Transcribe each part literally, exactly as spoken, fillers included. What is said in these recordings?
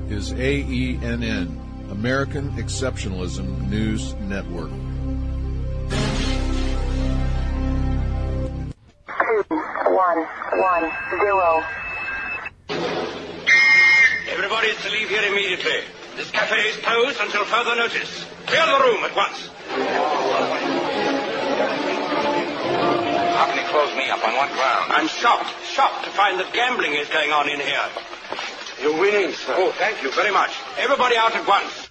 is A E N N, American Exceptionalism News Network. Two, one, one, zero. Everybody is to leave here immediately. This cafe is closed until further notice. Clear the room at once. How can he close me up? On what ground? I'm shocked, shocked to find that gambling is going on in here. You're winning, sir. Oh, thank you very much. Everybody out at once.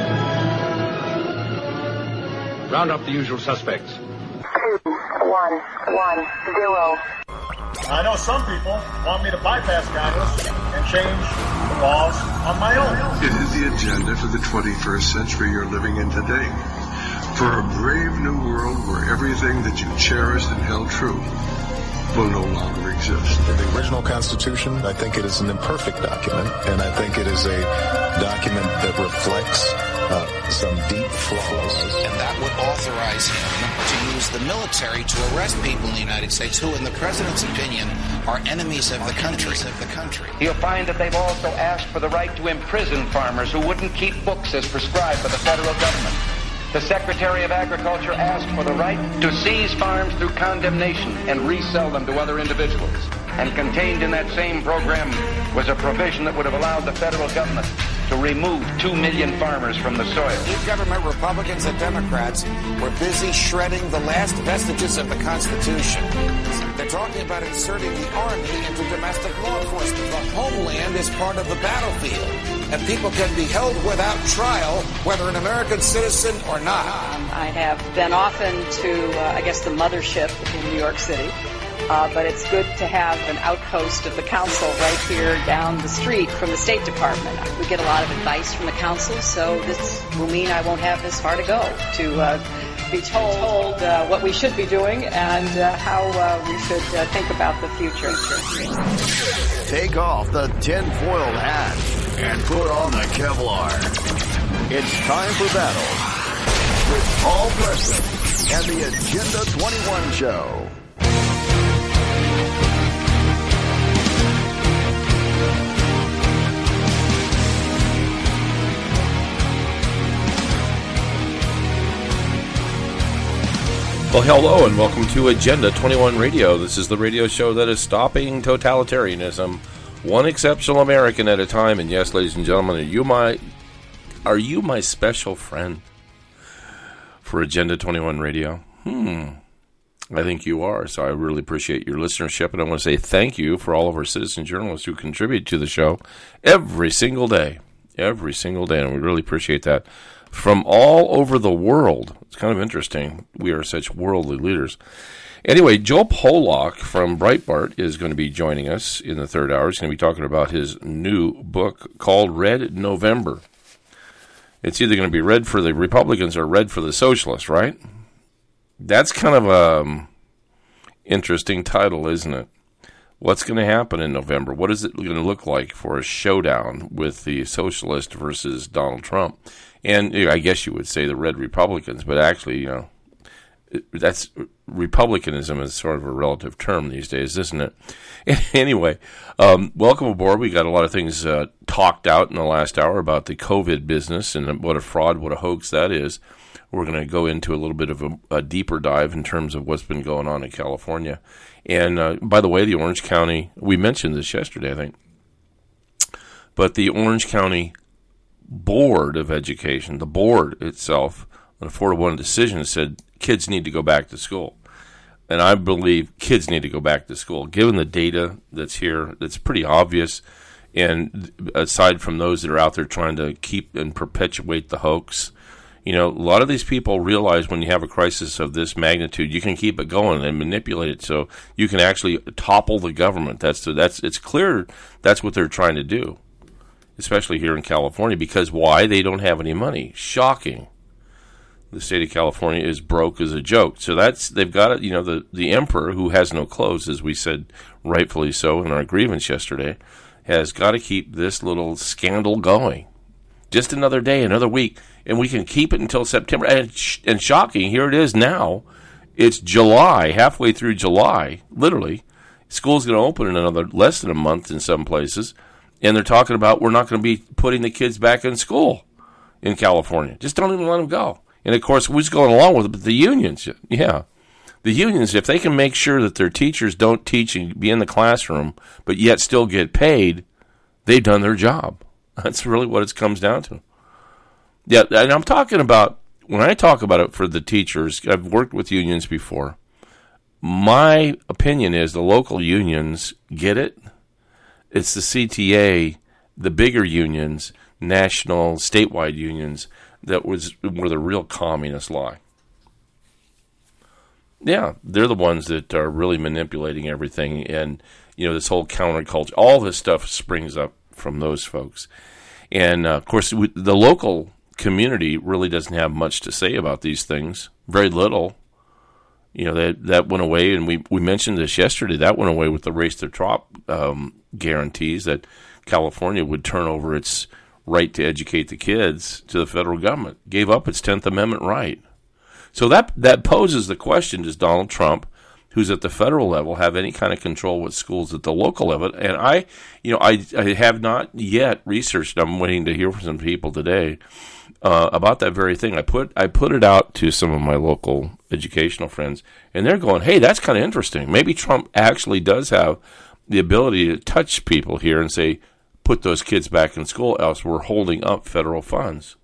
Round up the usual suspects. Two, one, one, zero. I know some people want me to bypass Congress and change the laws on my own. It is the agenda for the twenty-first century you're living in today. For a brave new world where everything that you cherished and held true will no longer exist. In the original Constitution, I think it is an imperfect document, and I think it is a document that reflects uh, some deep flaws. And that would authorize him to use the military to arrest people in the United States who, in the president's opinion, are enemies of the country. Of the country. You'll find that they've also asked for the right to imprison farmers who wouldn't keep books as prescribed by the federal government. The Secretary of Agriculture asked for the right to seize farms through condemnation and resell them to other individuals. And contained in that same program was a provision that would have allowed the federal government to remove two million farmers from the soil. New government, Republicans and Democrats, were busy shredding the last vestiges of the Constitution. They're talking about inserting the Army into domestic law enforcement. The homeland is part of the battlefield, and people can be held without trial, whether an American citizen or not. Um, I have been often to, uh, I guess, the mothership in New York City. Uh, but it's good to have an outpost of the council right here down the street from the State Department. We get a lot of advice from the council, so this will mean I won't have this far to go to uh, be told uh, what we should be doing and uh, how uh, we should uh, think about the future. Take off the tin-foiled hat and put on the Kevlar. It's time for battle with Paul Preston and the Agenda twenty-one Show. Well, hello and welcome to Agenda twenty-one Radio. This is the radio show that is stopping totalitarianism, one exceptional American at a time. And yes, ladies and gentlemen, are you my are you my special friend for Agenda twenty-one Radio? Hmm. I think you are, so I really appreciate your listenership, and I want to say thank you for all of our citizen journalists who contribute to the show every single day, every single day, and we really appreciate that. From all over the world. It's kind of interesting. We are such worldly leaders. Anyway, Joe Polak from Breitbart is going to be joining us in the third hour. He's going to be talking about his new book called Red November. It's either going to be red for the Republicans or red for the socialists, right? That's kind of a interesting title, isn't it? What's going to happen in November? What is it going to look like for a showdown with the socialist versus Donald Trump? And I guess you would say the red Republicans, but actually, you know, that's republicanism is sort of a relative term these days, isn't it? Anyway, um, welcome aboard. We got a lot of things uh, talked out in the last hour about the COVID business and what a fraud, what a hoax that is. We're going to go into a little bit of a, a deeper dive in terms of what's been going on in California. And uh, by the way, the Orange County, we mentioned this yesterday, I think, but the Orange County Board of Education, the board itself, on a four to one decision, said kids need to go back to school. And I believe kids need to go back to school. Given the data that's here, that's pretty obvious, and aside from those that are out there trying to keep and perpetuate the hoax, you know, a lot of these people realize when you have a crisis of this magnitude, you can keep it going and manipulate it so you can actually topple the government. That's that's it's clear that's what they're trying to do, especially here in California, because why? They don't have any money. Shocking. The state of California is broke as a joke. So that's, they've got it, you know, the, the emperor who has no clothes, as we said rightfully so in our grievance yesterday, has got to keep this little scandal going. Just another day, another week, and we can keep it until September. And, sh- and shocking, here it is now. It's July, halfway through July, literally. School's going to open in another less than a month in some places. And they're talking about we're not going to be putting the kids back in school in California. Just don't even let them go. And, of course, who's going along with it? But the unions, yeah. The unions, if they can make sure that their teachers don't teach and be in the classroom, but yet still get paid, they've done their job. That's really what it comes down to. Yeah, and I'm talking about, when I talk about it for the teachers, I've worked with unions before. My opinion is the local unions get it. It's the C T A, the bigger unions, national, statewide unions, that was where the real communists lie. Yeah, they're the ones that are really manipulating everything, and you know this whole counterculture, all this stuff springs up from those folks. And uh, of course, the local community really doesn't have much to say about these things. Very little. You know that that went away, and we we mentioned this yesterday. That went away with the race to the top um, guarantees that California would turn over its right to educate the kids to the federal government. Gave up its tenth Amendment right. So that that poses the question, does Donald Trump, who's at the federal level, have any kind of control with schools at the local level? And I, you know, I, I have not yet researched, I'm waiting to hear from some people today uh, about that very thing. I put I put it out to some of my local educational friends, and they're going, hey, that's kind of interesting. Maybe Trump actually does have the ability to touch people here and say, put those kids back in school, else we're holding up federal funds.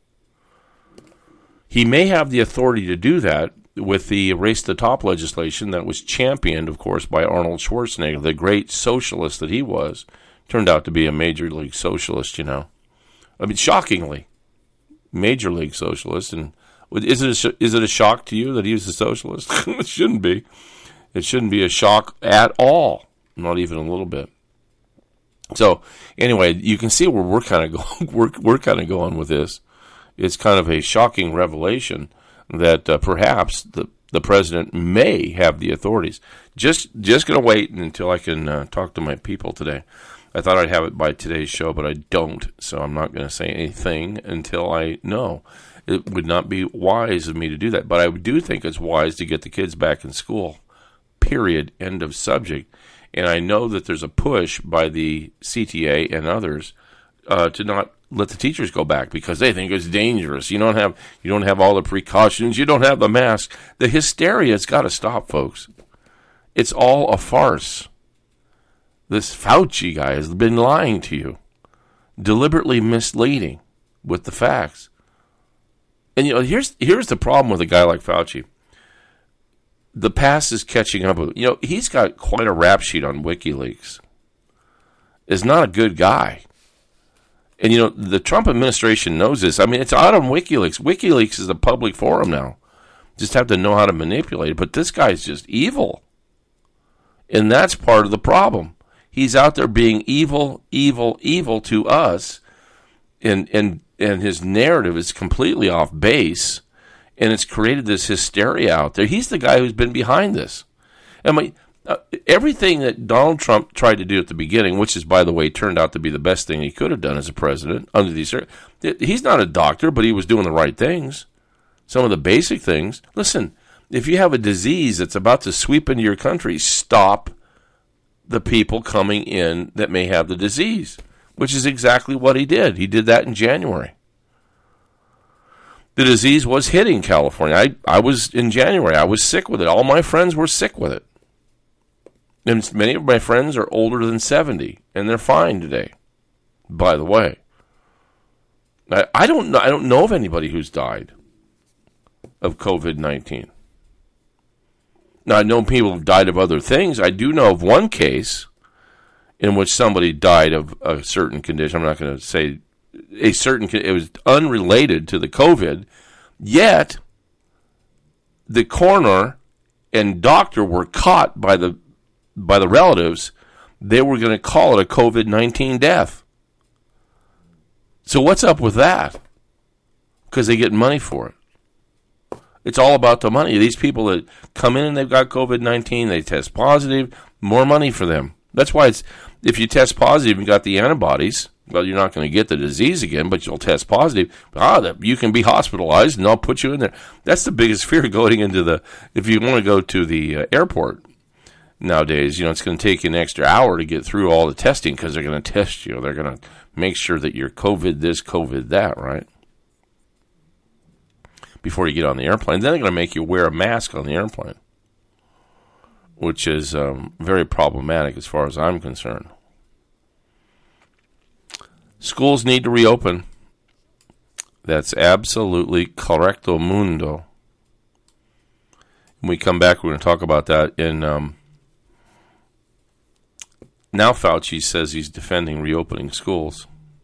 He may have the authority to do that with the Race to the Top legislation that was championed, of course, by Arnold Schwarzenegger, the great socialist that he was. Turned out to be a major league socialist, you know. I mean, shockingly, major league socialist. And is it a, is it a shock to you that he was a socialist? It shouldn't be. It shouldn't be a shock at all, not even a little bit. So anyway, you can see where we're kind of going. We're we're kind of going with this. It's kind of a shocking revelation that uh, perhaps the the president may have the authorities. Just just going to wait until I can uh, talk to my people today. I thought I'd have it by today's show, but I don't, so I'm not going to say anything until I know. It would not be wise of me to do that, but I do think it's wise to get the kids back in school, period, end of subject. And I know that there's a push by the C T A and others uh, to not let the teachers go back because they think it's dangerous. You don't have you don't have all the precautions. You don't have the mask. The hysteria's got to stop, folks. It's all a farce. This Fauci guy has been lying to you, deliberately misleading with the facts. And you know, here's here's the problem with a guy like Fauci. The past is catching up with, you know, he's got quite a rap sheet on WikiLeaks. Is not a good guy. And, you know, the Trump administration knows this. I mean, it's out on WikiLeaks. WikiLeaks is a public forum now. Just have to know how to manipulate it. But this guy's just evil. And that's part of the problem. He's out there being evil, evil, evil to us. And, and, and his narrative is completely off base. And it's created this hysteria out there. He's the guy who's been behind this. I mean, uh, everything that Donald Trump tried to do at the beginning, which is, by the way, turned out to be the best thing he could have done as a president under these. He's not a doctor, but he was doing the right things. Some of the basic things. Listen, if you have a disease that's about to sweep into your country, stop the people coming in that may have the disease, which is exactly what he did. He did that in January. The disease was hitting California. I, I was in January. I was sick with it. All my friends were sick with it. And many of my friends are older than seventy, and they're fine today, by the way. I, I don't know, I don't know of anybody who's died of covid nineteen. Now, I know people have died of other things. I do know of one case in which somebody died of a certain condition. I'm not going to say a certain, it was unrelated to the COVID, yet the coroner and doctor were caught by the by the relatives. They were going to call it a covid nineteen death. So what's up with that? Because they get money for it. It's all about the money. These people that come in and they've got covid nineteen, they test positive, more money for them. That's why it's, if you test positive and got the antibodies, well, you're not going to get the disease again, but you'll test positive. Ah, that you can be hospitalized, and they'll put you in there. That's the biggest fear going into the, if you want to go to the uh, airport, nowadays. You know, it's going to take you an extra hour to get through all the testing because they're going to test you. They're going to make sure that you're COVID this, COVID that, right? Before you get on the airplane. Then they're going to make you wear a mask on the airplane, which is um, very problematic as far as I'm concerned. Schools need to reopen. That's absolutely correcto mundo. When we come back, we're going to talk about that. In um, now Fauci says he's defending reopening schools.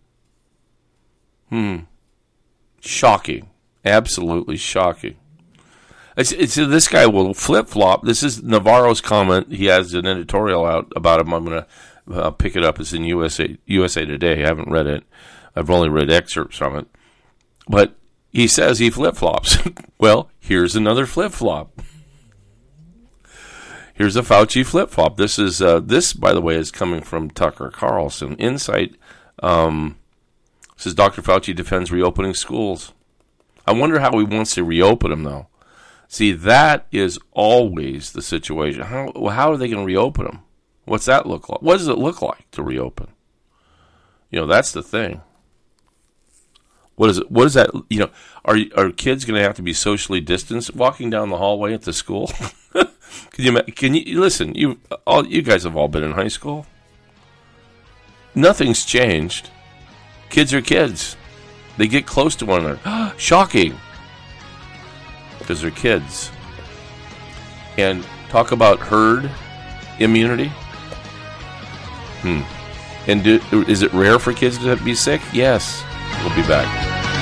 Hmm. Shocking. Absolutely shocking. It's, it's, this guy will flip-flop. This is Navarro's comment. He has an editorial out about him. I'm going to uh, pick it up. It's in U S A, U S A Today. I haven't read it. I've only read excerpts from it. But he says he flip-flops. Well, here's another flip-flop. Here's a Fauci flip-flop. This is uh, this, by the way, is coming from Tucker Carlson. Insight um, says Doctor Fauci defends reopening schools. I wonder how he wants to reopen them, though. See, that is always the situation. How how are they going to reopen them? What's that look like? What does it look like to reopen? You know, that's the thing. What is it? What is that? You know, are are kids going to have to be socially distanced walking down the hallway at the school? Can you can you listen? You all you guys have all been in high school. Nothing's changed. Kids are kids. They get close to one another. Shocking. Because they're kids. And talk about herd immunity. Hmm. And do, is it rare for kids to be sick? Yes. We'll be back.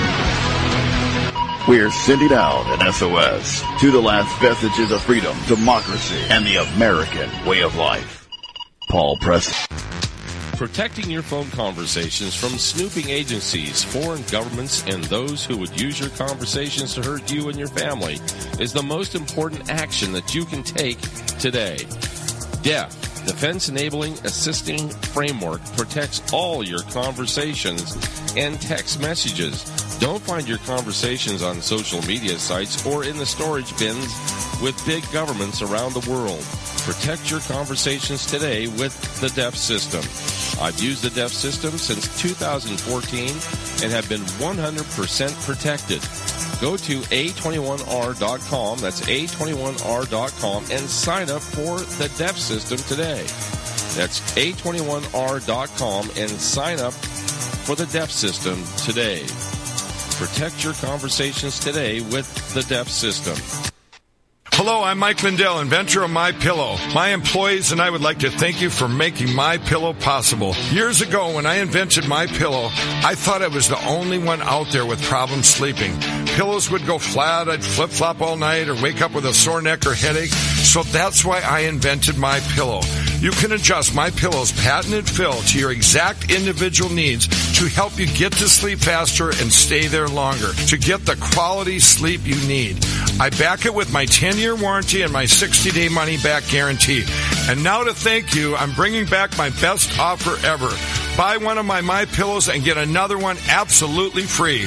We're sending out an S O S to the last vestiges of freedom, democracy, and the American way of life. Paul Preston. Protecting your phone conversations from snooping agencies, foreign governments, and those who would use your conversations to hurt you and your family is the most important action that you can take today. D E F, Defense Enabling Assisting Framework, protects all your conversations and text messages. Don't find your conversations on social media sites or in the storage bins with big governments around the world. Protect your conversations today with the D E F system. I've used the D E F system since two thousand fourteen and have been one hundred percent protected. Go to A twenty-one R dot com, that's A twenty-one R dot com, and sign up for the D E F system today. That's A twenty-one R dot com and sign up for the D E F system today. Protect your conversations today with the D E F system. Hello, I'm Mike Lindell, inventor of MyPillow. My employees and I would like to thank you for making MyPillow possible. Years ago, when I invented MyPillow, I thought I was the only one out there with problems sleeping. Pillows would go flat, I'd flip-flop all night, or wake up with a sore neck or headache. So that's why I invented MyPillow. You can adjust MyPillow's patented fill to your exact individual needs to help you get to sleep faster and stay there longer, to get the quality sleep you need. I back it with my ten-year warranty and my sixty-day money-back guarantee. And now to thank you, I'm bringing back my best offer ever. Buy one of my MyPillows and get another one absolutely free.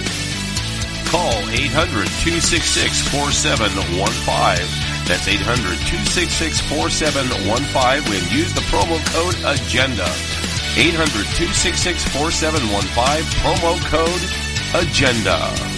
Call eight hundred, two six six, four seven one five. That's eight hundred, two six six, four seven one five and use the promo code AGENDA. eight hundred, two six six, four seven one five, promo code AGENDA.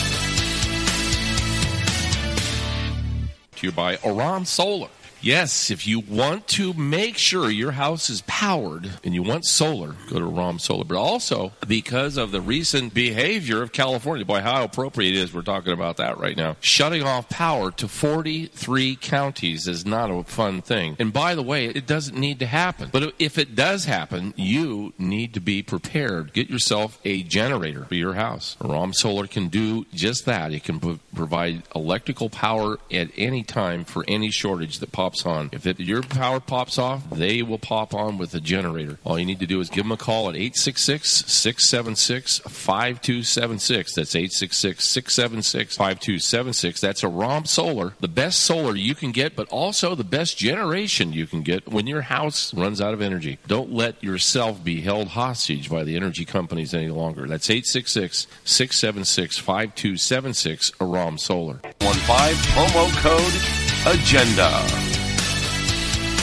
To you by Aram Solar. Yes, if you want to make sure your house is powered and you want solar, go to Aram Solar. But also, because of the recent behavior of California, boy, how appropriate it is we're talking about that right now. Shutting off power to forty-three counties is not a fun thing. And by the way, it doesn't need to happen. But if it does happen, you need to be prepared. Get yourself a generator for your house. Aram Solar can do just that. It can p- provide electrical power at any time for any shortage that pops on. If it, your power pops off, they will pop on with a generator. All you need to do is give them a call at eight six six, six seven six, five two seven six. That's eight six six, six seven six, five two seven six. That's Aram Solar. The best solar you can get, but also the best generation you can get when your house runs out of energy. Don't let yourself be held hostage by the energy companies any longer. That's eight six six, six seven six, five two seven six, Aram Solar. one five, promo code AGENDA.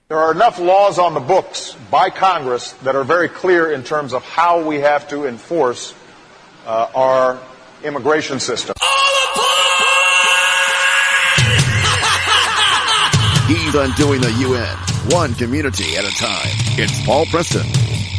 There are enough laws on the books by Congress that are very clear in terms of how we have to enforce uh, our immigration system. He's undoing the U N, one community at a time. It's Paul Preston.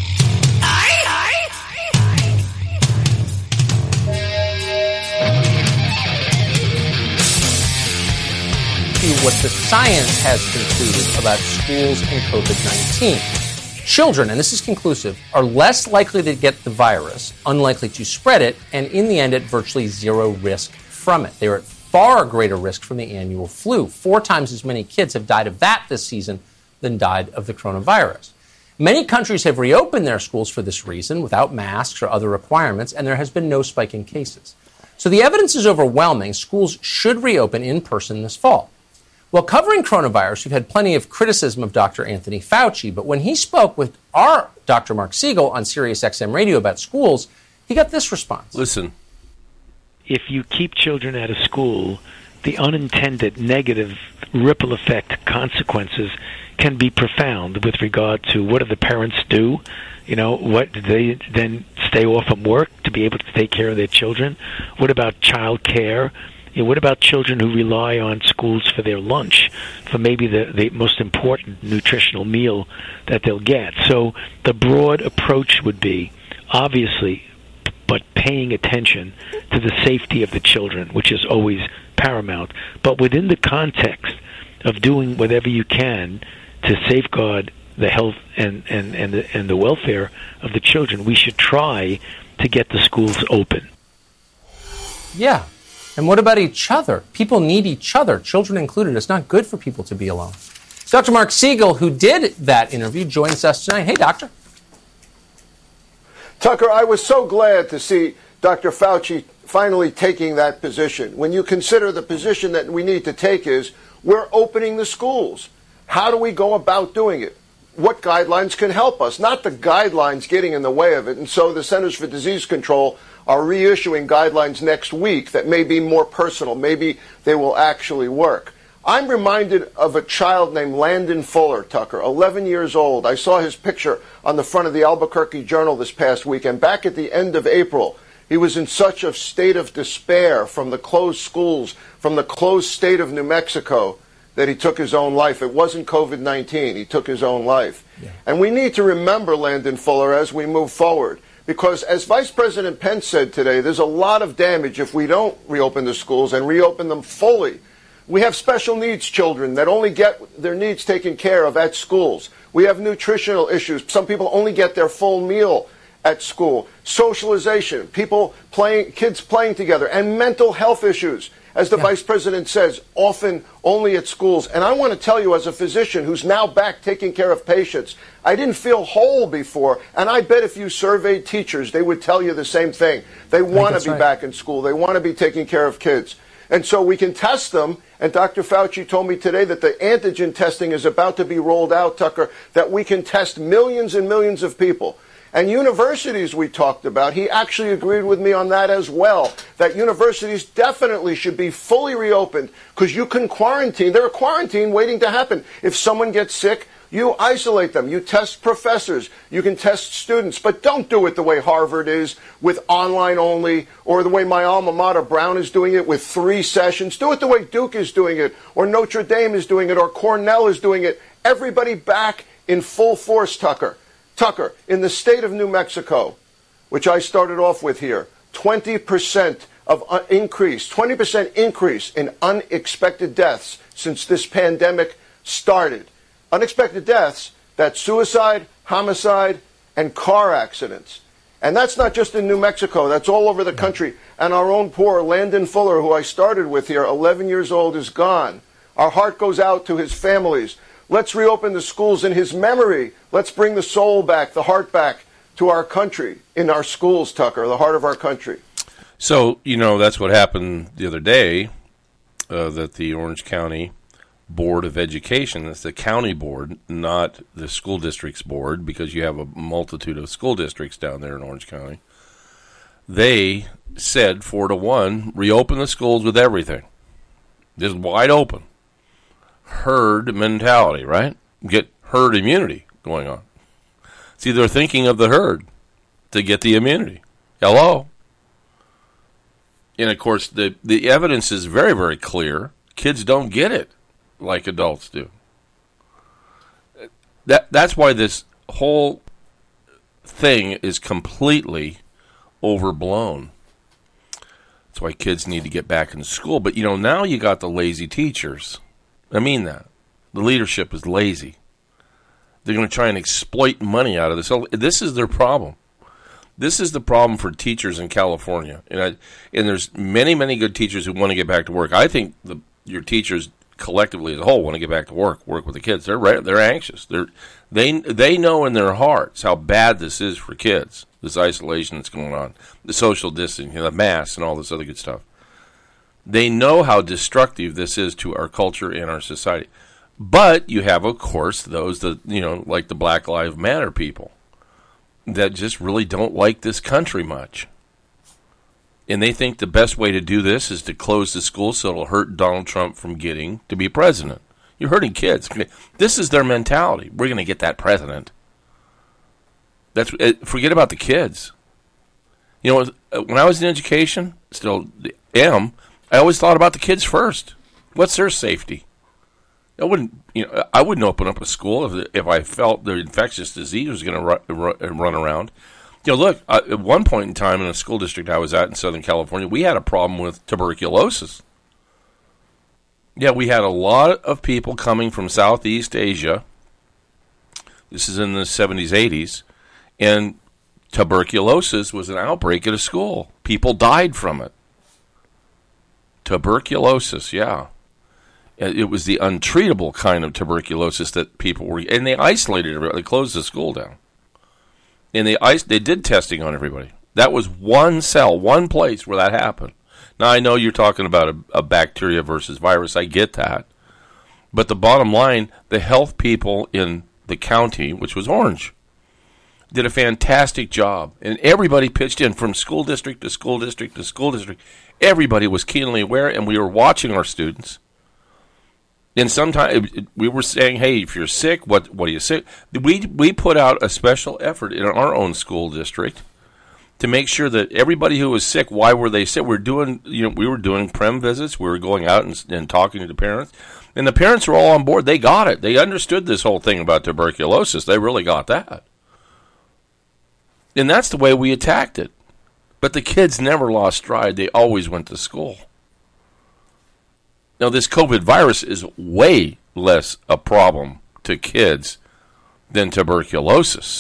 What the science has concluded about schools and COVID nineteen. Children, and this is conclusive, are less likely to get the virus, unlikely to spread it, and in the end at virtually zero risk from it. They are at far greater risk from the annual flu. Four times as many kids have died of that this season than died of the coronavirus. Many countries have reopened their schools for this reason, without masks or other requirements, and there has been no spike in cases. So the evidence is overwhelming. Schools should reopen in person this fall. Well, covering coronavirus, we've had plenty of criticism of Doctor Anthony Fauci, but when he spoke with our Doctor Mark Siegel on Sirius X M Radio about schools, he got this response. Listen. If you keep children out of school, the unintended negative ripple effect consequences can be profound with regard to what do the parents do? You know, what do they then stay off from work to be able to take care of their children? What about child care? You know, what about children who rely on schools for their lunch, for maybe the, the most important nutritional meal that they'll get? So the broad approach would be, obviously, but paying attention to the safety of the children, which is always paramount, but within the context of doing whatever you can to safeguard the health and, and, and, the, and the welfare of the children, we should try to get the schools open. Yeah. And what about each other? People need each other, children included. It's not good for people to be alone. Doctor Mark Siegel, who did that interview, joins us tonight. Hey, doctor. Tucker, I was so glad to see Doctor Fauci finally taking that position. When you consider the position that we need to take is, we're opening the schools. How do we go about doing it? What guidelines can help us? Not the guidelines getting in the way of it. And so the Centers for Disease Control are reissuing guidelines next week that may be more personal. Maybe they will actually work. I'm reminded of a child named Landon Fuller, Tucker, eleven years old. I saw his picture on the front of the Albuquerque Journal this past week, and back at the end of April, he was in such a state of despair from the closed schools, from the closed state of New Mexico, that he took his own life. It wasn't COVID nineteen. He took his own life. Yeah. And we need to remember Landon Fuller as we move forward. Because as Vice President Pence said today, there's a lot of damage if we don't reopen the schools and reopen them fully. We have special needs children that only get their needs taken care of at schools. We have nutritional issues. Some people only get their full meal at school. Socialization, people playing, kids playing together, and mental health issues, as the yeah. Vice President says, often only at schools. And I want to tell you, as a physician who's now back taking care of patients, I didn't feel whole before, and I bet if you surveyed teachers, they would tell you the same thing. They want to be right. back in school. They want to be taking care of kids. And so we can test them, and Doctor Fauci told me today that the antigen testing is about to be rolled out, Tucker, that we can test millions and millions of people. And universities we talked about, he actually agreed with me on that as well, that universities definitely should be fully reopened because you can quarantine. There are quarantine waiting to happen. If someone gets sick, you isolate them. You test professors. You can test students. But don't do it the way Harvard is with online only, or the way my alma mater, Brown, is doing it with three sessions. Do it the way Duke is doing it, or Notre Dame is doing it, or Cornell is doing it. Everybody back in full force, Tucker. Tucker, in the state of New Mexico, which I started off with here, twenty percent of uh, increase, twenty percent increase in unexpected deaths since this pandemic started. Unexpected deaths, that's suicide, homicide, and car accidents. And that's not just in New Mexico, that's all over the country. And our own poor Landon Fuller, who I started with here, eleven years old, is gone. Our heart goes out to his families. Let's reopen the schools in his memory. Let's bring the soul back, the heart back to our country, in our schools, Tucker, the heart of our country. So, you know, that's what happened the other day, uh, that the Orange County Board of Education, that's the county board, not the school district's board, because you have a multitude of school districts down there in Orange County. They said four to one, reopen the schools with everything. Just wide open. Herd mentality, right? Get herd immunity going on. See, they're thinking of the herd to get the immunity. Hello? And, of course, the, the evidence is very, very clear. Kids don't get it like adults do. That That's why this whole thing is completely overblown. That's why kids need to get back into school. But, you know, now you got the lazy teachers. I mean that. The leadership is lazy. They're going to try and exploit money out of this. This is their problem. This is the problem for teachers in California. And, I, and there's many, many good teachers who want to get back to work. I think the, your teachers collectively as a whole want to get back to work, work with the kids. They're they're anxious. They're, they they know in their hearts how bad this is for kids, this isolation that's going on, the social distancing, you know, the masks, and all this other good stuff. They know how destructive this is to our culture and our society. But you have, of course, those that, you know, like the Black Lives Matter people that just really don't like this country much. And they think the best way to do this is to close the school so it'll hurt Donald Trump from getting to be president. You're hurting kids. This is their mentality. We're going to get that president. That's forget about the kids. You know, when I was in education, still am, I always thought about the kids first. What's their safety? I wouldn't, you know, I wouldn't open up a school if if I felt the infectious disease was going to run, run around. You know, look, uh, at one point in time in a school district I was at in Southern California, we had a problem with tuberculosis. Yeah, we had a lot of people coming from Southeast Asia. This is in the seventies, eighties, and tuberculosis was an outbreak at a school. People died from it. Tuberculosis, yeah. It was the untreatable kind of tuberculosis that people were, and they isolated everybody. They closed the school down, and they they did testing on everybody. That was one cell, one place where that happened. Now I know you're talking about a, a bacteria versus virus. I get that, but the bottom line, the health people in the county, which was Orange, did a fantastic job, and everybody pitched in from school district to school district to school district. Everybody was keenly aware, and we were watching our students. And sometimes we were saying, hey, if you're sick, what what are you sick? We we put out a special effort in our own school district to make sure that everybody who was sick, why were they sick? We're doing, you know, we were doing prem visits. We were going out and, and talking to the parents, and the parents were all on board. They got it. They understood this whole thing about tuberculosis. They really got that, and that's the way we attacked it. But the kids never lost stride. They always went to school. Now, this COVID virus is way less a problem to kids than tuberculosis.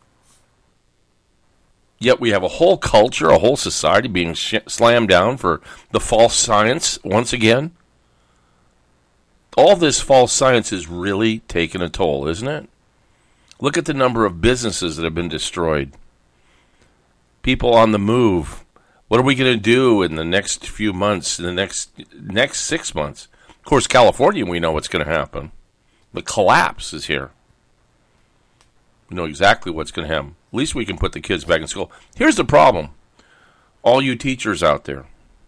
Yet we have a whole culture, a whole society being sh- slammed down for the false science once again. All this false science is really taking a toll, isn't it? Look at the number of businesses that have been destroyed. People on the move. What are we going to do in the next few months, in the next next six months? Of course, California, we know what's going to happen. The collapse is here. We know exactly what's going to happen. At least we can put the kids back in school. Here's the problem. All you teachers out there.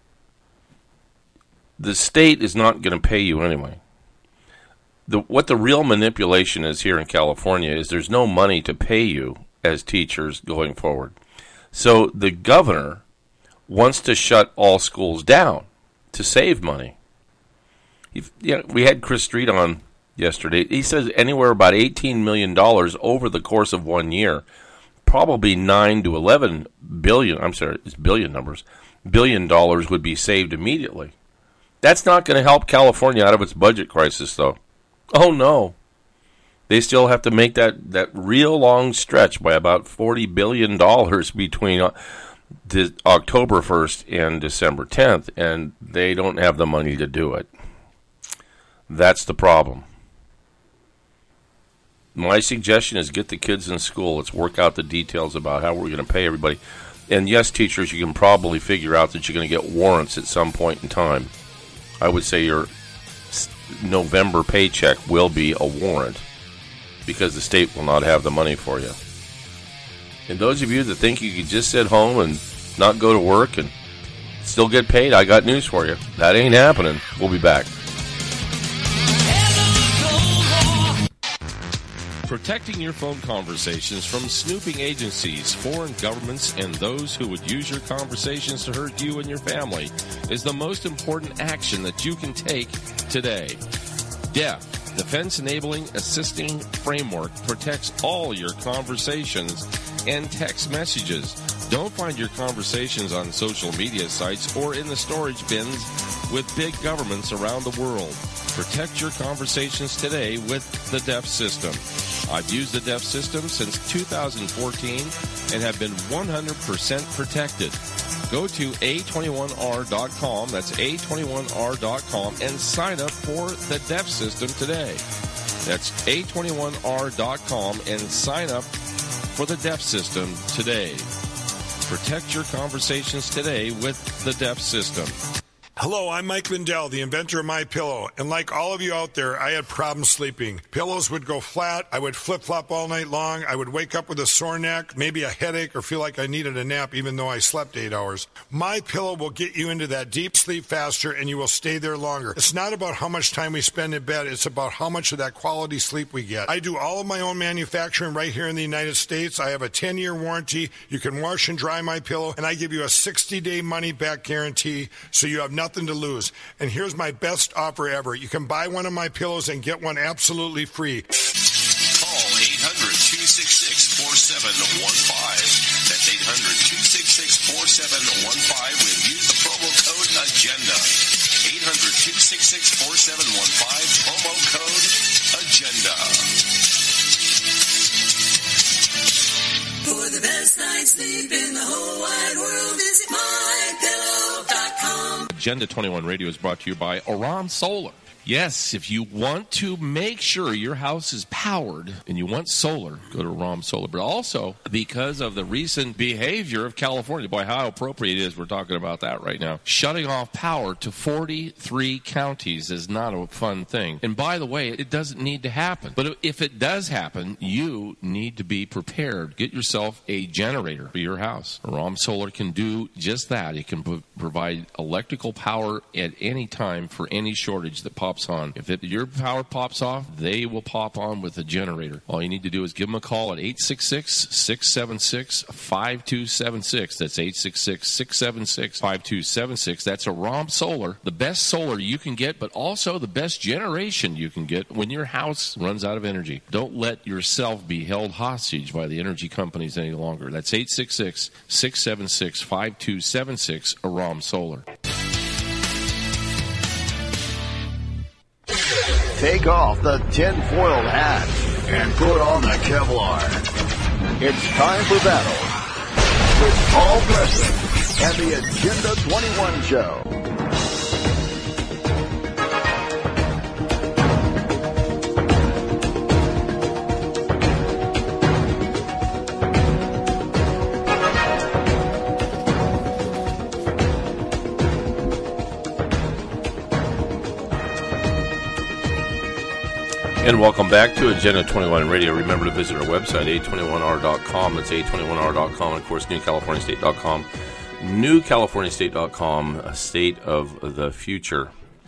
The state is not going to pay you anyway. The, what the real manipulation is here in California is there's no money to pay you as teachers going forward. So the governor wants to shut all schools down to save money. You know, we had Chris Street on yesterday. He says anywhere about eighteen million dollars over the course of one year, probably nine to eleven billion, I'm sorry, it's billion numbers, billion dollars would be saved immediately. That's not going to help California out of its budget crisis, though. Oh, no. They still have to make that, that real long stretch by about forty billion dollars between Uh, October first and December tenth, and they don't have the money to do it. That's the problem. My suggestion is get the kids in school. Let's work out the details about how we're going to pay everybody. And yes, teachers, you can probably figure out that you're going to get warrants at some point in time. I would say your November paycheck will be a warrant because the state will not have the money for you. And those of you that think you could just sit home and not go to work and still get paid, I got news for you. That ain't happening. We'll be back. Protecting your phone conversations from snooping agencies, foreign governments, and those who would use your conversations to hurt you and your family is the most important action that you can take today. D E F, Defense Enabling Assisting Framework, protects all your conversations and text messages. Don't find your conversations on social media sites or in the storage bins with big governments around the world. Protect your conversations today with the D E F system. I've used the D E F system since two thousand fourteen and have been one hundred percent protected. Go to A twenty-one R dot com, that's A twenty-one R dot com, and sign up for the D E F system today. That's A twenty-one R dot com and sign up for the D E F system today. Protect your conversations today with the D E F system. Hello, I'm Mike Lindell, the inventor of MyPillow, and like all of you out there, I had problems sleeping. Pillows would go flat, I would flip-flop all night long, I would wake up with a sore neck, maybe a headache, or feel like I needed a nap even though I slept eight hours. MyPillow will get you into that deep sleep faster, and you will stay there longer. It's not about how much time we spend in bed, it's about how much of that quality sleep we get. I do all of my own manufacturing right here in the United States. I have a ten-year warranty. You can wash and dry MyPillow, and I give you a sixty-day money-back guarantee, so you have nothing Nothing to lose. And here's my best offer ever. You can buy one of my pillows and get one absolutely free. Call eight hundred, two six six, four seven one five. That's eight hundred, two six six, four seven one five and use the promo code AGENDA. eight hundred, two six six, four seven one five, promo code AGENDA. For the best night's sleep in the whole wide world, visit my pillow dot com. Agenda twenty-one Radio is brought to you by Aram Solar. Yes, if you want to make sure your house is powered and you want solar, go to Aram Solar. But also, because of the recent behavior of California, boy, how appropriate it is we're talking about that right now. Shutting off power to forty-three counties is not a fun thing. And by the way, it doesn't need to happen. But if it does happen, you need to be prepared. Get yourself a generator for your house. Aram Solar can do just that. It can p- provide electrical power at any time for any shortage that pops on. If it, your power pops off, they will pop on with a generator. All you need to do is give them a call at eight six six, six seven six, five two seven six. That's eight six six, six seven six, five two seven six. That's Aram Solar. The best solar you can get, but also the best generation you can get when your house runs out of energy. Don't let yourself be held hostage by the energy companies any longer. That's eight six six, six seven six, five two seven six, Aram Solar. Take off the tinfoil hat and put on the Kevlar. It's time for battle with Paul Preston and the Agenda twenty-one Show. And welcome back to Agenda twenty-one Radio. Remember to visit our website, A twenty-one R dot com. That's A twenty-one R dot com. And, of course, New California State dot com. New California State dot com, a state of the future.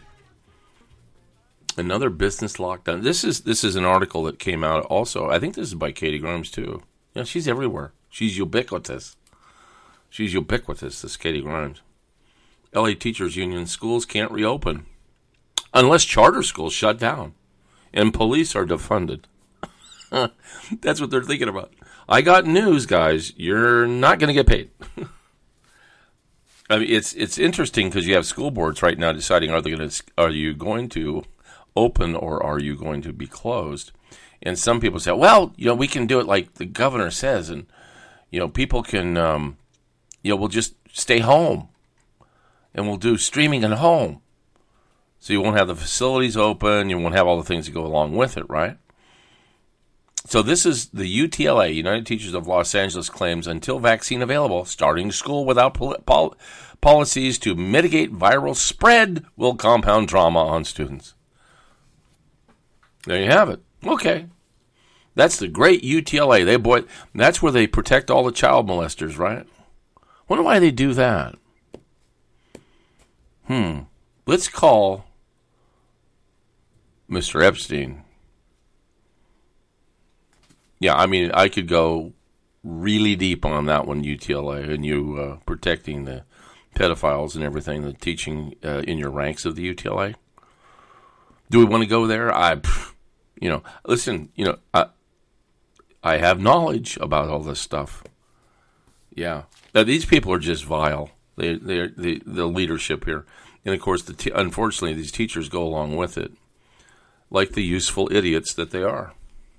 Another business lockdown. This is this is an article that came out also. I think this is by Katie Grimes, too. Yeah, she's everywhere. She's ubiquitous. She's ubiquitous, this Katie Grimes. L A Teachers Union schools can't reopen unless charter schools shut down. And police are defunded. That's what they're thinking about. I got news, guys. You're not going to get paid. I mean, it's it's interesting because you have school boards right now deciding are they going to are you going to open or are you going to be closed? And some people say, well, you know, we can do it like the governor says, and you know, people can, um, you know, we'll just stay home, and we'll do streaming at home. So you won't have the facilities open, you won't have all the things that go along with it, right? So this is the U T L A, United Teachers of Los Angeles, claims until vaccine available, starting school without pol- pol- policies to mitigate viral spread will compound trauma on students. There you have it. Okay. That's the great U T L A. They boy, that's where they protect all the child molesters, right? Wonder why they do that. Hmm. Let's call Mister Epstein. yeah, I mean, I could go really deep on that one, U T L A, and you uh, protecting the pedophiles and everything, the teaching uh, in your ranks of the U T L A. Do we want to go there? I, you know, listen, you know, I, I have knowledge about all this stuff. Yeah. Now, these people are just vile. They, they're the, the leadership here. And, of course, the t- unfortunately, these teachers go along with it, like the useful idiots that they are.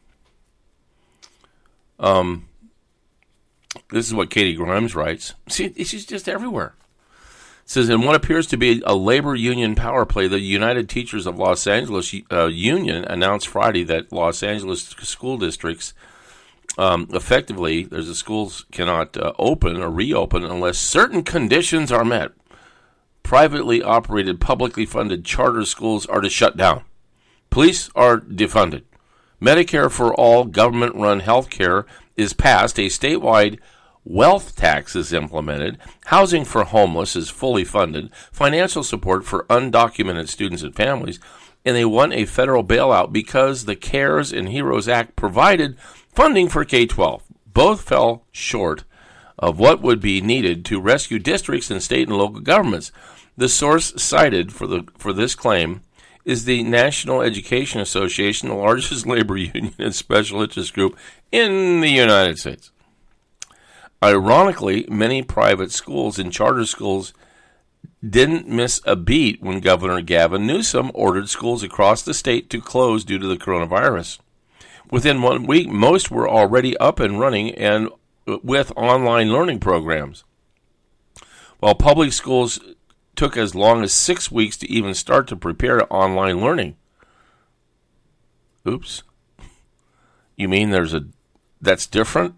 Um, this is what Katie Grimes writes. See, she's just everywhere. It says, in what appears to be a labor union power play, the United Teachers of Los Angeles uh, Union announced Friday that Los Angeles school districts um, effectively, there's the schools cannot uh, open or reopen unless certain conditions are met. Privately operated, publicly funded charter schools are to shut down. Police are defunded. Medicare for all government-run health care is passed. A statewide wealth tax is implemented. Housing for homeless is fully funded. Financial support for undocumented students and families. And they won a federal bailout because the CARES and HEROES Act provided funding for K twelve. Both fell short of what would be needed to rescue districts and state and local governments. The source cited for the for this claim is the National Education Association, the largest labor union and special interest group in the United States. Ironically, many private schools and charter schools didn't miss a beat when Governor Gavin Newsom ordered schools across the state to close due to the coronavirus. Within one week, most were already up and running and with online learning programs, while public schools took as long as six weeks to even start to prepare online learning. Oops. You mean there's a that's different?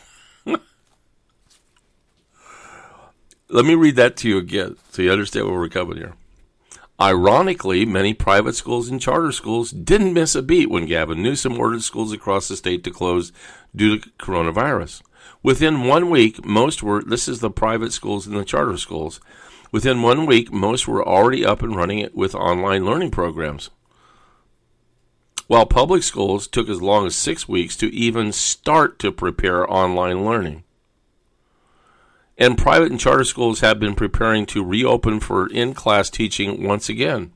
Let me read that to you again so you understand where we're coming here. Ironically, many private schools and charter schools didn't miss a beat when Gavin Newsom ordered schools across the state to close due to coronavirus. Within one week, most were, this is the private schools and the charter schools, within one week, most were already up and running with online learning programs, while public schools took as long as six weeks to even start to prepare online learning. And private and charter schools have been preparing to reopen for in-class teaching once again.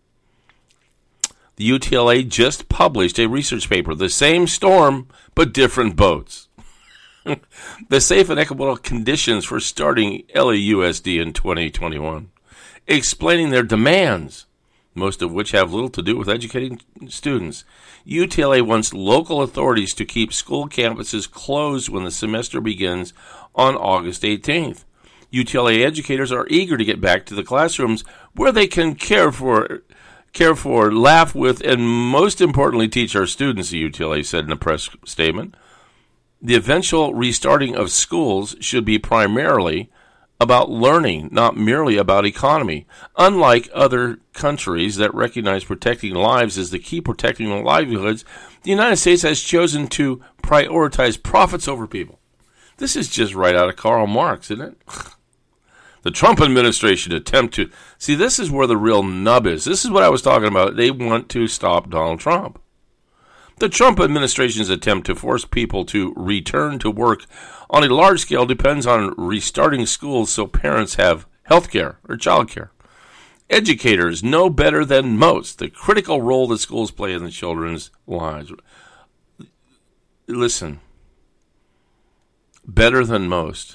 The U T L A just published a research paper, The Same Storm, but Different Boats. The Safe and Equitable Conditions for Starting L A U S D in twenty twenty-one, explaining their demands, most of which have little to do with educating students. U T L A wants local authorities to keep school campuses closed when the semester begins on August eighteenth. U T L A educators are eager to get back to the classrooms where they can care for, care for, laugh with, and most importantly, teach our students, the U T L A said in a press statement. The eventual restarting of schools should be primarily about learning, not merely about economy. Unlike other countries that recognize protecting lives as the key protecting livelihoods, the United States has chosen to prioritize profits over people. This is just right out of Karl Marx, isn't it? The Trump administration attempt to... See, this is where the real nub is. This is what I was talking about. They want to stop Donald Trump. The Trump administration's attempt to force people to return to work on a large scale depends on restarting schools so parents have health care or child care. Educators know better than most the critical role that schools play in the children's lives. Listen, better than most,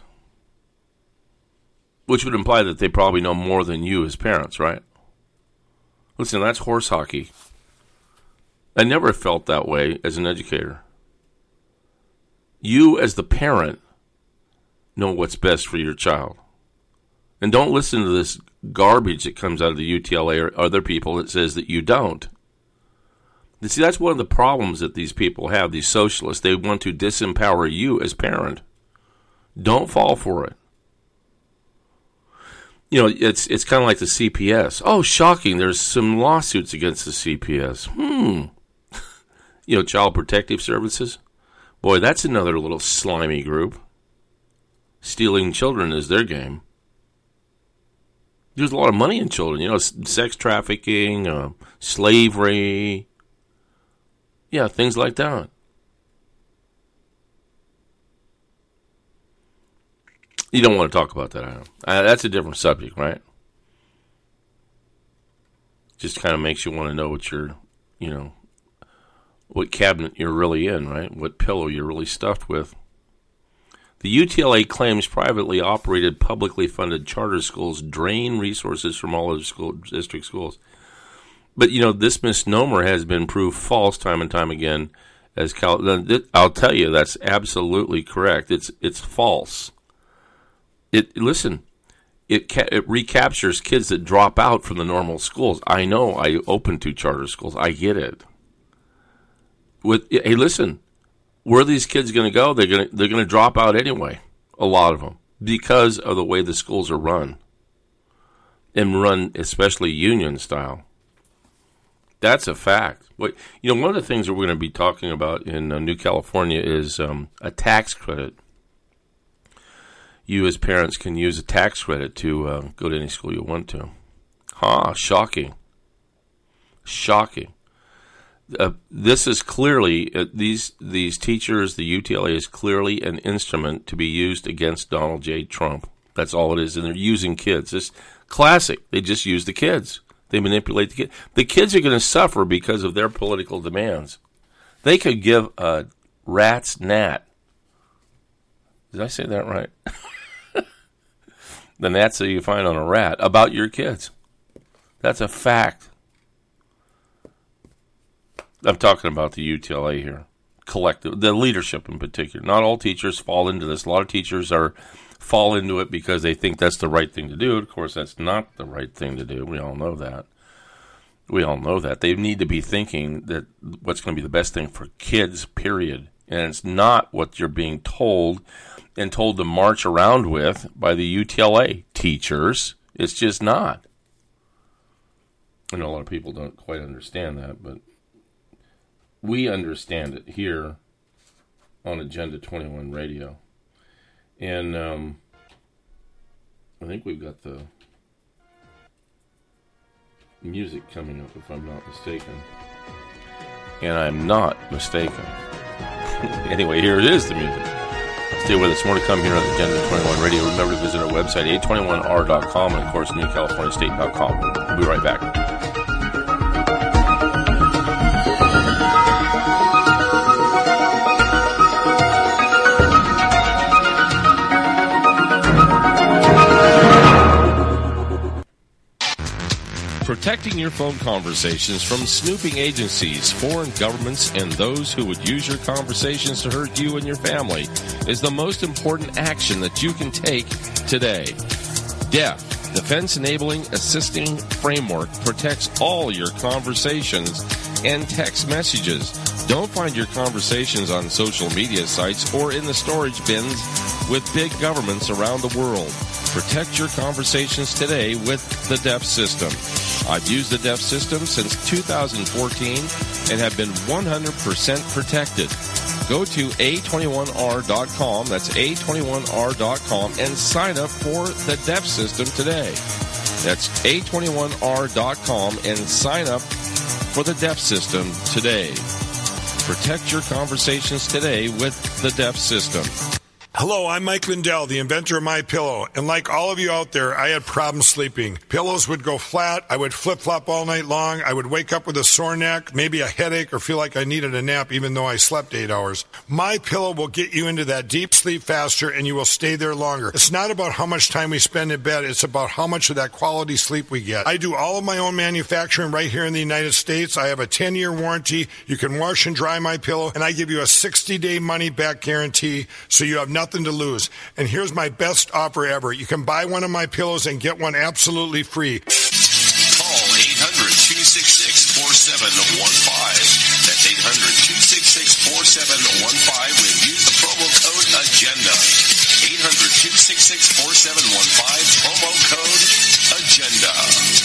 which would imply that they probably know more than you as parents, right? Listen, that's horse hockey. I never felt that way as an educator. You, as the parent, know what's best for your child. And don't listen to this garbage that comes out of the U T L A or other people that says that you don't. You see, that's one of the problems that these people have, these socialists. They want to disempower you as parent. Don't fall for it. You know, it's it's kind of like the C P S. Oh, shocking, there's some lawsuits against the C P S. Hmm. You know, Child Protective Services. Boy, that's another little slimy group. Stealing children is their game. There's a lot of money in children. You know, sex trafficking, uh, slavery. Yeah, things like that. You don't want to talk about that, I know. Uh, that's a different subject, right? Just kind of makes you want to know what you're, you know, what cabinet you're really in, right? What pillow you're really stuffed with. The U T L A claims privately operated, publicly funded charter schools drain resources from all other school district schools. But, you know, this misnomer has been proved false time and time again. As Cal- I'll tell you, that's absolutely correct. It's it's false. It listen, it ca- it recaptures kids that drop out from the normal schools. I know. I open two charter schools. I get it. With hey, listen, where are these kids going to go? They're going to they're going to drop out anyway. A lot of them because of the way the schools are run, and run especially union style. That's a fact. What you know, one of the things that we're going to be talking about in uh, New California is um, a tax credit. You as parents can use a tax credit to uh, go to any school you want to. Ha! Shocking. Shocking. Uh, this is clearly uh, these these teachers. The U T L A is clearly an instrument to be used against Donald J. Trump. That's all it is, and they're using kids. It's classic. They just use the kids. They manipulate the kids. The kids are going to suffer because of their political demands. They could give a rat's gnat. Did I say that right? The gnats that you find on a rat about your kids. That's a fact. I'm talking about the U T L A here. Collective, the leadership in particular. Not all teachers fall into this. A lot of teachers are fall into it because they think that's the right thing to do. Of course, that's not the right thing to do. We all know that. We all know that. They need to be thinking that what's going to be the best thing for kids, period. And it's not what you're being told and told to march around with by the U T L A teachers. It's just not. I know a lot of people don't quite understand that, but we understand it here on Agenda twenty-one Radio. And um, I think we've got the music coming up, if I'm not mistaken. And I'm not mistaken. Anyway, here it is, the music. Stay with us. More to come here on Agenda twenty-one Radio. Remember to visit our website, eight twenty-one R dot com, and, of course, new california state dot com. We'll be right back. Protecting your phone conversations from snooping agencies, foreign governments, and those who would use your conversations to hurt you and your family is the most important action that you can take today. D E F, Defense Enabling Assisting Framework, protects all your conversations and text messages. Don't find your conversations on social media sites or in the storage bins with big governments around the world. Protect your conversations today with the D E F system. I've used the D E F system since two thousand fourteen and have been one hundred percent protected. Go to A twenty-one R dot com, that's A twenty-one R dot com, and sign up for the D E F system today. That's A twenty-one R dot com and sign up for the D E F system today. Protect your conversations today with the D E F system. Hello, I'm Mike Lindell, the inventor of MyPillow, and like all of you out there, I had problems sleeping. Pillows would go flat, I would flip-flop all night long, I would wake up with a sore neck, maybe a headache, or feel like I needed a nap even though I slept eight hours. MyPillow will get you into that deep sleep faster, and you will stay there longer. It's not about how much time we spend in bed, it's about how much of that quality sleep we get. I do all of my own manufacturing right here in the United States. I have a ten-year warranty. You can wash and dry my pillow, and I give you a sixty-day money-back guarantee, so you have nothing to lose. And here's my best offer ever. You can buy one of my pillows and get one absolutely free. Call eight hundred, two six six, four seven one five. That's eight hundred, two six six, four seven one five and use the promo code AGENDA. eight hundred, two six six, four seven one five, promo code AGENDA.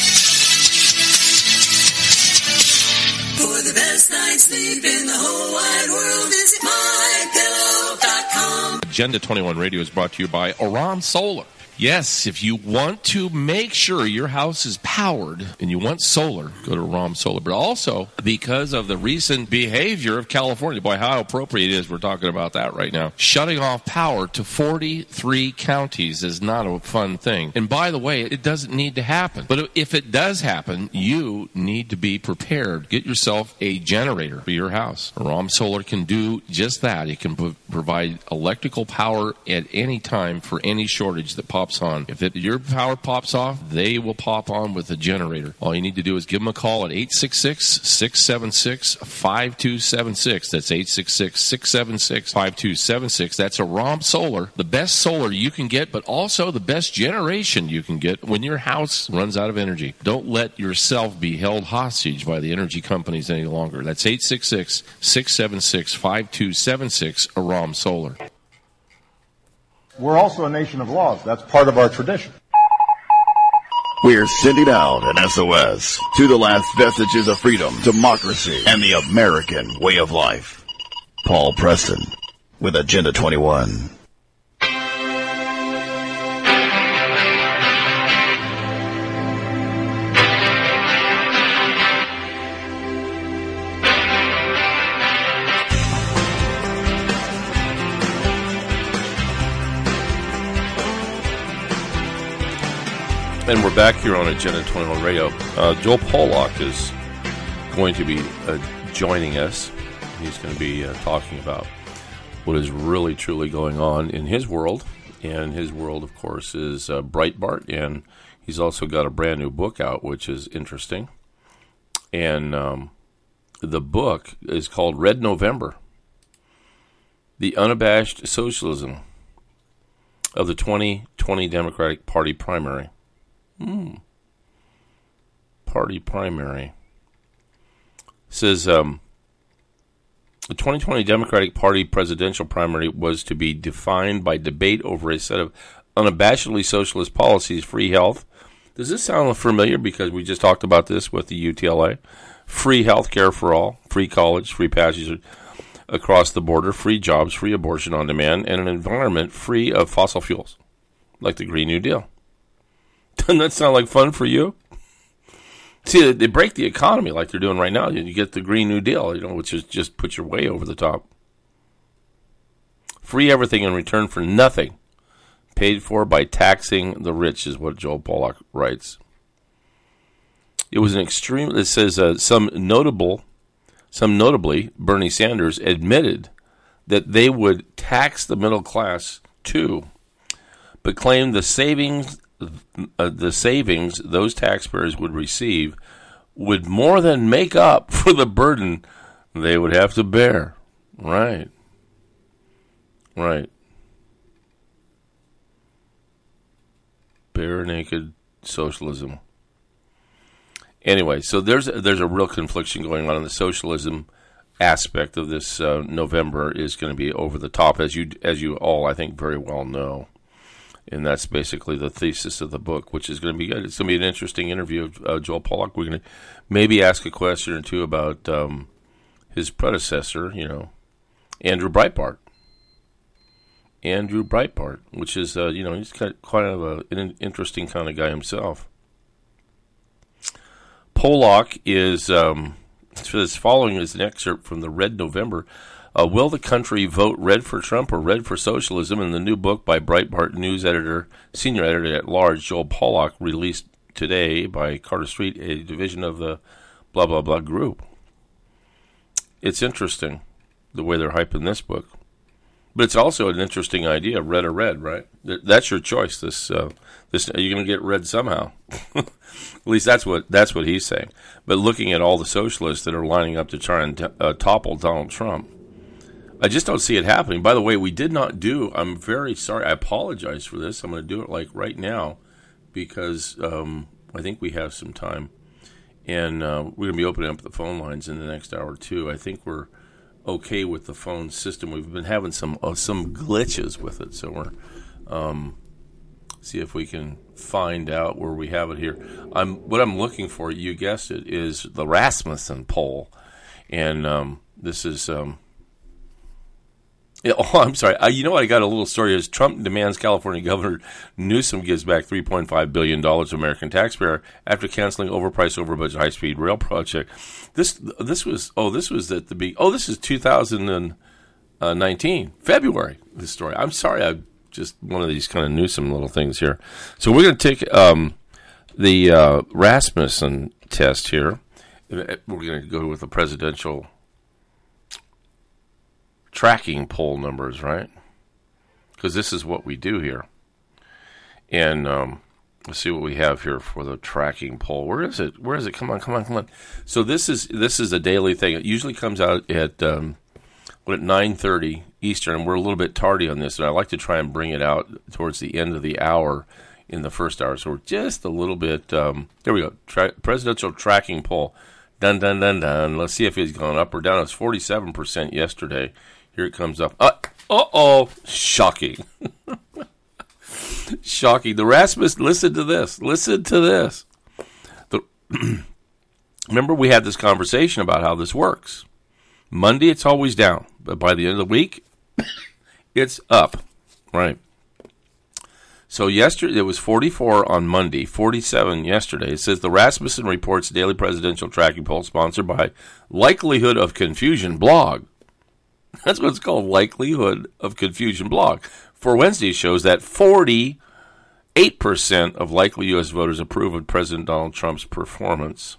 For the best night's sleep in the whole wide world, visit my pillow dot com. Agenda twenty-one Radio is brought to you by Oran Solar. Yes, if you want to make sure your house is powered and you want solar, go to ROM Solar. But also, because of the recent behavior of California, boy, how appropriate it is we're talking about that right now. Shutting off power to forty-three counties is not a fun thing. And by the way, it doesn't need to happen. But if it does happen, you need to be prepared. Get yourself a generator for your house. ROM Solar can do just that. It can p- provide electrical power at any time for any shortage that pops on. If it, your power pops off, they will pop on with a generator. All you need to do is give them a call at eight six six, six seven six, five two seven six. That's eight six six, six seven six, five two seven six. That's a ROM Solar, the best solar you can get, but also the best generation you can get when your house runs out of energy. Don't let yourself be held hostage by the energy companies any longer. That's eight six six, six seven six, five two seven six, a ROM Solar. We're also a nation of laws. That's part of our tradition. We're sending out an S O S to the last vestiges of freedom, democracy, and the American way of life. Paul Preston with Agenda twenty-one. And we're back here on Agenda twenty-one Radio. Uh, Joel Pollack is going to be uh, joining us. He's going to be uh, talking about what is really, truly going on in his world. And his world, of course, is uh, Breitbart. And he's also got a brand new book out, which is interesting. And um, the book is called Red November, The Unabashed Socialism of the twenty twenty Democratic Party Primary. Hmm. Party primary. Says um, the twenty twenty Democratic Party presidential primary was to be defined by debate over a set of unabashedly socialist policies, free health. Does this sound familiar? Because we just talked about this with the U T L A. Free health care for all, free college, free passage across the border, free jobs, free abortion on demand, and an environment free of fossil fuels, like the Green New Deal. Doesn't that sound like fun for you? See, they break the economy like they're doing right now. You get the Green New Deal, you know, which is just puts you way over the top. Free everything in return for nothing. Paid for by taxing the rich is what Joel Pollack writes. It was an extreme. It says uh, some notable, some notably, Bernie Sanders admitted that they would tax the middle class too, but claimed the savings. Uh, the savings those taxpayers would receive would more than make up for the burden they would have to bear. Right. Right. Bare naked socialism. Anyway, so there's a, there's a real confliction going on in the socialism aspect of this. uh, November is going to be over the top, as you as you all, I think, very well know. And that's basically the thesis of the book, which is going to be good. It's going to be an interesting interview of uh, Joel Pollack. We're going to maybe ask a question or two about um, his predecessor, you know, Andrew Breitbart. Andrew Breitbart, which is, uh, you know, he's kind of, quite of a, an interesting kind of guy himself. Pollack is, um, this following is an excerpt from the Red November. Uh, Will the country vote red for Trump or red for socialism? In the new book by Breitbart news editor, senior editor at large, Joel Pollack, released today by Carter Street, a division of the blah, blah, blah group. It's interesting the way they're hyping this book. But it's also an interesting idea, red or red, right? That's your choice. This, uh, this, you're going to get red somehow. At least that's what that's what he's saying. But looking at all the socialists that are lining up to try and t- uh, topple Donald Trump, I just don't see it happening. By the way, we did not do, I'm very sorry, I apologize for this. I'm going to do it like right now because um, I think we have some time. And uh, we're going to be opening up the phone lines in the next hour or two. I think we're okay with the phone system. We've been having some uh, some glitches with it, so we're um, see if we can find out where we have it here. I'm what I'm looking for, you guessed it, is the Rasmussen poll. And um, this is... Um, Yeah, oh, I'm sorry. Uh, you know what? I got a little story. Is Trump demands California Governor Newsom gives back three point five billion dollars to American taxpayer after canceling overpriced, over-budget high-speed rail project. This this was oh this was at the be oh this is two thousand nineteen February. This story. I'm sorry. I just one of these kind of Newsom little things here. So we're going to take um, the uh, Rasmussen test here. We're going to go with the presidential tracking poll numbers, right? Because this is what we do here. And um, let's see what we have here for the tracking poll. Where is it? Where is it? Come on, come on, come on. So this is this is a daily thing. It usually comes out at um, at nine thirty Eastern, and we're a little bit tardy on this, and I like to try and bring it out towards the end of the hour in the first hour. So we're just a little bit. Um, there we go. Tra- presidential tracking poll. Dun dun dun dun. Let's see if it's gone up or down. It's forty-seven percent yesterday. Here it comes up. Uh oh, shocking, shocking. The Rasmussen. Listen to this. Listen to this. The, remember, we had this conversation about how this works. Monday, it's always down, but by the end of the week, it's up. Right. So yesterday, it was forty-four on Monday, forty-seven yesterday. It says the Rasmussen Reports Daily Presidential Tracking Poll, sponsored by Likelihood of Confusion blog. That's what it's called, Likelihood of Confusion blog. For Wednesday, shows that forty-eight percent of likely U S voters approve of President Donald Trump's performance.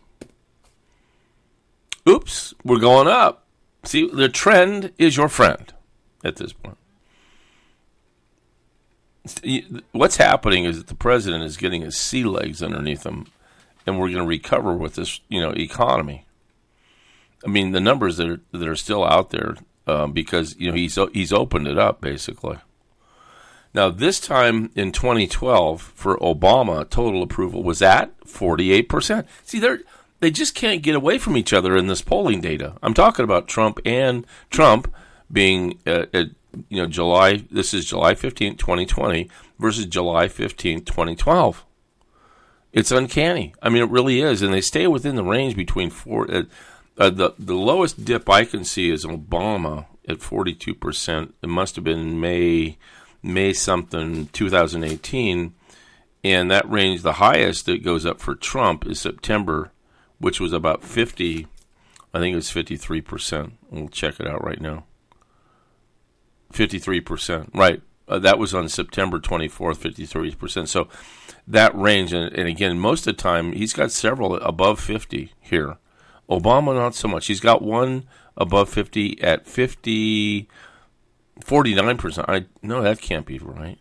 Oops, we're going up. See, the trend is your friend at this point. What's happening is that the president is getting his sea legs underneath him, and we're going to recover with this, you know, economy. I mean, the numbers that are that are still out there, um, because you know he's he's opened it up basically. Now, this time in twenty twelve for Obama, total approval was at forty-eight percent. See, they they just can't get away from each other in this polling data. I'm talking about Trump and Trump being uh, at, you know, July, this is July fifteenth, twenty twenty versus July fifteenth, twenty twelve. It's uncanny. I mean, it really is. And they stay within the range between four. Uh, uh, the, the lowest dip I can see is Obama at forty-two percent. It must have been May, May something, two thousand eighteen. And that range, the highest that goes up for Trump is September, which was about fifty. I think it was fifty-three percent. We'll check it out right now. fifty-three percent, right. Uh, that was on September twenty-fourth, fifty-three percent. So that range, and, and again, most of the time, he's got several above fifty here. Obama, not so much. He's got one above fifty at fifty, forty-nine percent. I No, that can't be right.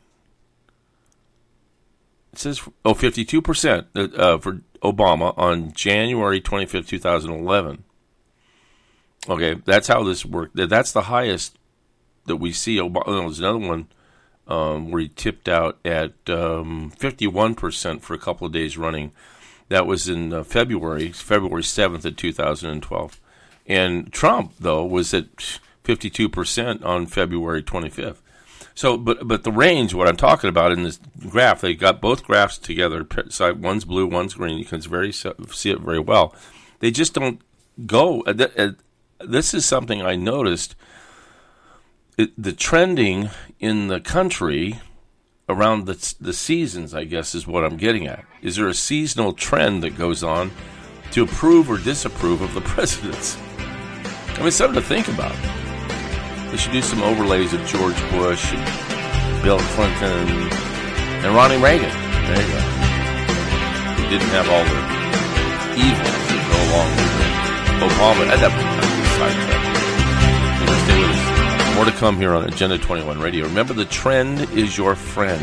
It says, oh, fifty-two percent uh, for Obama on January twenty-fifth, two thousand eleven. Okay, that's how this worked. That's the highest that we see. Obama, oh, there's another one um, where he tipped out at um, fifty-one percent for a couple of days running. That was in uh, February, February seventh of two thousand twelve. And Trump, though, was at fifty-two percent on February twenty-fifth. So, but but the range, what I'm talking about in this graph, they got both graphs together. One's blue, one's green. You can very see it very well. They just don't go. This is something I noticed. It, the trending in the country around the the seasons, I guess, is what I'm getting at. Is there a seasonal trend that goes on to approve or disapprove of the presidents? I mean, something to think about. They should do some overlays of George Bush and Bill Clinton and Ronnie Reagan. There you go. Who didn't have all the evils that go along with it. Obama. And that sidetrack. You know, stay with us. More to come here on Agenda twenty-one Radio. Remember, the trend is your friend.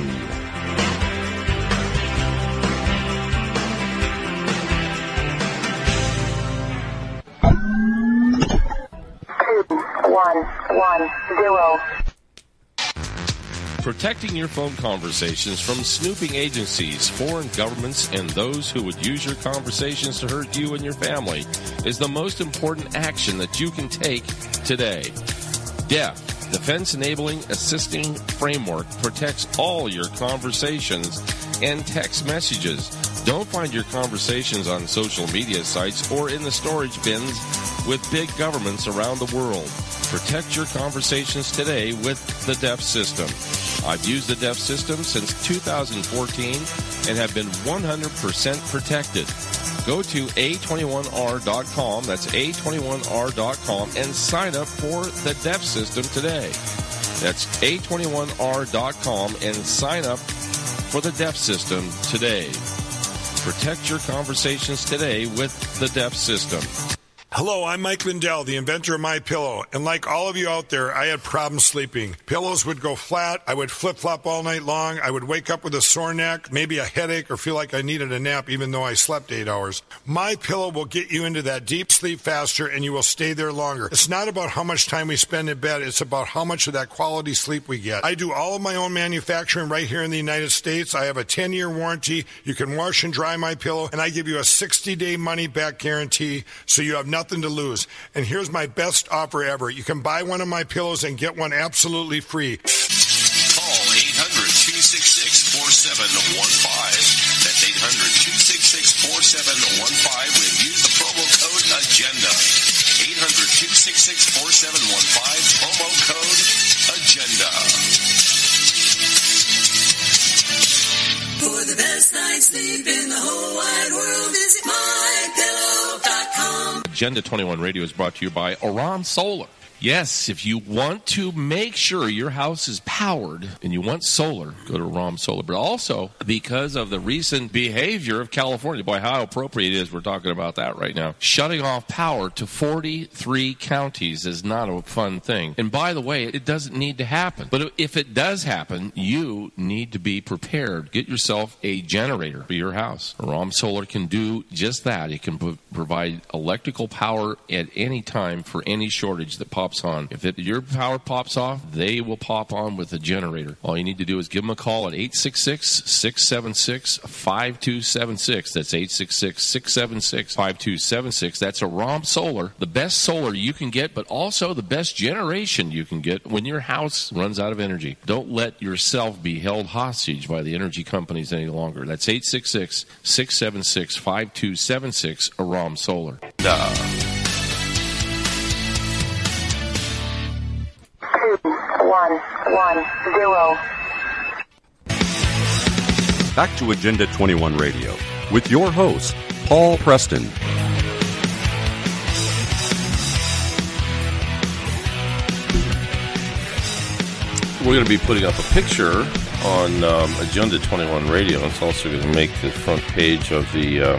Two, one, one, zero. Protecting your phone conversations from snooping agencies, foreign governments, and those who would use your conversations to hurt you and your family is the most important action that you can take today. Deaf, Defense Enabling Assisting Framework protects all your conversations and text messages. Don't find your conversations on social media sites or in the storage bins with big governments around the world. Protect your conversations today with the D E F system. I've used the D E F system since two thousand fourteen and have been one hundred percent protected. Go to A twenty-one R dot com, that's A twenty-one R dot com, and sign up for the D E F system today. That's A twenty-one R dot com and sign up for the D E F system today. Protect your conversations today with the D E F system. Hello, I'm Mike Lindell, the inventor of MyPillow, and like all of you out there, I had problems sleeping. Pillows would go flat, I would flip-flop all night long, I would wake up with a sore neck, maybe a headache, or feel like I needed a nap even though I slept eight hours. MyPillow will get you into that deep sleep faster, and you will stay there longer. It's not about how much time we spend in bed, it's about how much of that quality sleep we get. I do all of my own manufacturing right here in the United States. I have a ten-year warranty. You can wash and dry MyPillow, and I give you a sixty-day money-back guarantee, so you have nothing to lose. And here's my best offer ever. You can buy one of my pillows and get one absolutely free. Call eight hundred, two six six, four seven one five. That's eight hundred, two six six, four seven one five and use the promo code AGENDA. eight hundred, two six six, four seven one five, promo code AGENDA. For the best night's sleep in the whole wide world, visit my pillow dot com. Agenda twenty-one Radio is brought to you by Aram Solar. Yes, if you want to make sure your house is powered and you want solar, go to Aram Solar. But also, because of the recent behavior of California, boy, how appropriate it is we're talking about that right now. Shutting off power to forty-three counties is not a fun thing. And by the way, it doesn't need to happen. But if it does happen, you need to be prepared. Get yourself a generator for your house. Aram Solar can do just that. It can pro- provide electrical power at any time for any shortage that pops on. If it, your power pops off, they will pop on with a generator. All you need to do is give them a call at eight six six, six seven six, five two seven six. That's eight six six, six seven six, five two seven six. That's Aram Solar, the best solar you can get, but also the best generation you can get when your house runs out of energy. Don't let yourself be held hostage by the energy companies any longer. That's eight six six, six seven six, five two seven six, Aram Solar. Duh. One, one, zero. Back to Agenda twenty-one Radio with your host, Paul Preston. We're going to be putting up a picture on um, Agenda twenty-one Radio. It's also going to make the front page of the um,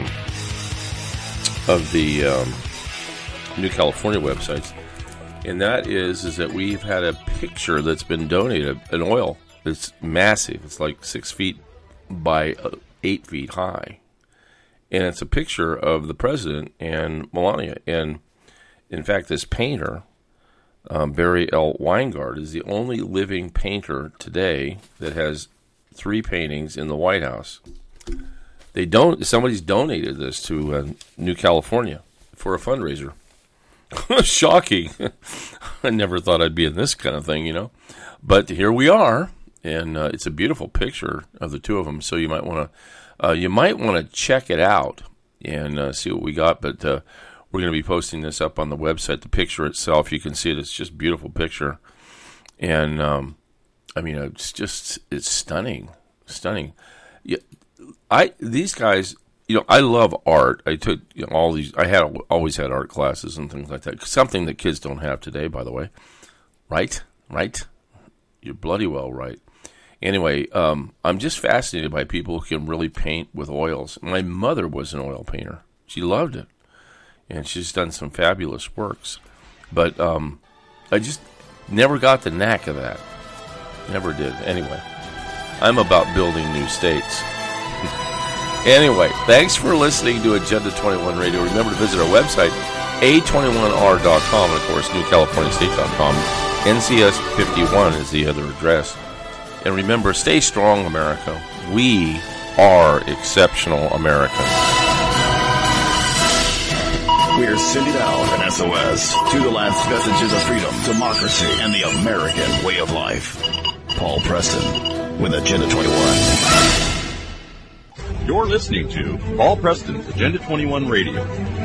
of the um, New California websites. And that is, is that we've had a picture that's been donated, an oil that's massive. It's like six feet by eight feet high. And it's a picture of the president and Melania. And in fact, this painter, um, Barry L. Weingart, is the only living painter today that has three paintings in the White House. They don't. Somebody's donated this to uh, New California for a fundraiser. Shocking. I never thought I'd be in this kind of thing, you know. But here we are, and uh, it's a beautiful picture of the two of them. So you might want to, uh, you might want to check it out and uh, see what we got. But uh, we're going to be posting this up on the website. The picture itself, you can see it. It's just a beautiful picture, and um, I mean, it's just it's stunning, stunning. Yeah, I these guys. You know, I love art. I took you know, all these. I had always had art classes and things like that. Something that kids don't have today, by the way. Right? Right? You're bloody well right. Anyway, um, I'm just fascinated by people who can really paint with oils. My mother was an oil painter. She loved it, and she's done some fabulous works. But um, I just never got the knack of that. Never did. Anyway, I'm about building new states. Anyway, thanks for listening to Agenda twenty-one Radio. Remember to visit our website, A twenty-one R dot com, and of course, New California State dot com. N C S fifty-one is the other address. And remember, stay strong, America. We are exceptional Americans. We're sending out an S O S to the last vestiges of freedom, democracy, and the American way of life. Paul Preston with Agenda twenty-one. You're listening to Paul Preston's Agenda twenty-one Radio.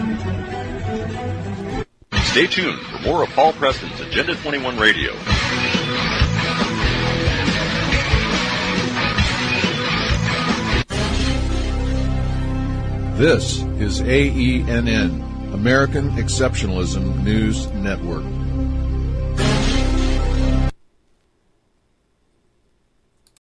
Stay tuned for more of Paul Preston's Agenda twenty-one Radio. This is A E N N, American Exceptionalism News Network.